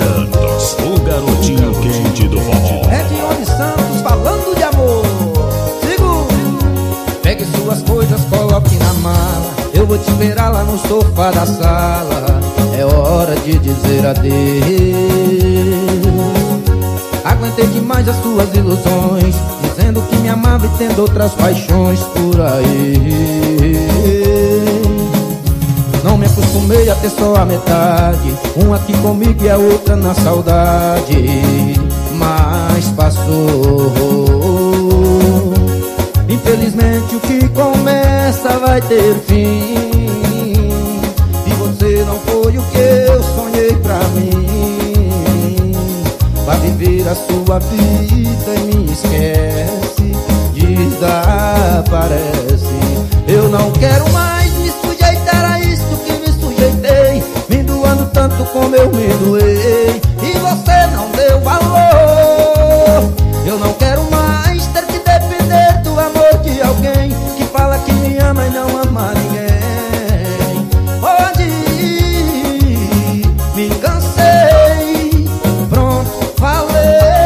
Santos, o garotinho quente do forró. É Dione Santos falando de amor. Sigo. Pegue suas coisas, coloque na mala. Eu vou te esperar lá no sofá da sala. É hora de dizer adeus. Aguentei demais as suas ilusões, dizendo que me amava e tendo outras paixões por aí. Não me acostumei a ter só a metade, uma aqui comigo e a outra na saudade. Mas passou. Infelizmente o que começa vai ter fim, e você não foi o que eu sonhei pra mim. Vai viver a sua vida e me esquece, desaparece. Eu não quero mais me sujeitar a isto que me sujeitei, me doando tanto como eu me doei, e você não deu valor. Eu não quero mais ter que depender do amor de alguém que fala que me ama e não ama ninguém. Pode ir, me cansei, pronto, falei.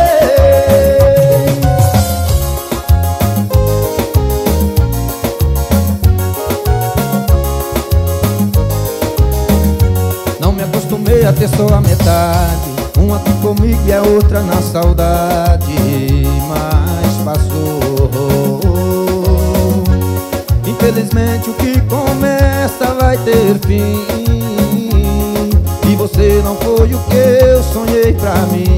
Não me acostumei a ter só a metade, uma aqui comigo e a outra na saudade. Mas passou. Infelizmente o que começa vai ter fim, e você não foi o que eu sonhei pra mim.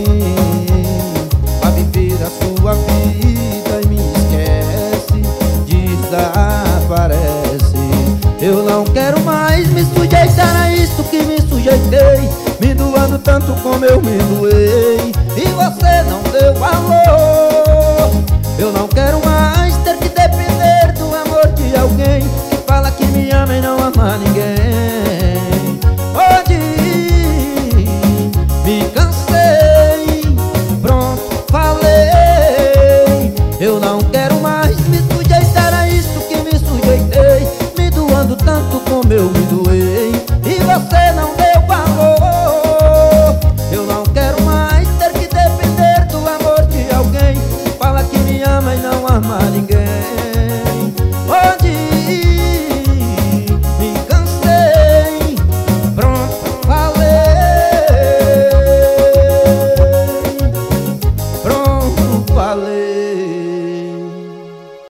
Vai viver a sua vida e me esquece, desaparece. Eu não quero mais me sujeitar a isso que me sujeitei, me doando tanto como eu me doei, e você não deu valor. Eu não quero mais ter que depender do amor de alguém que fala que me ama e não ama ninguém.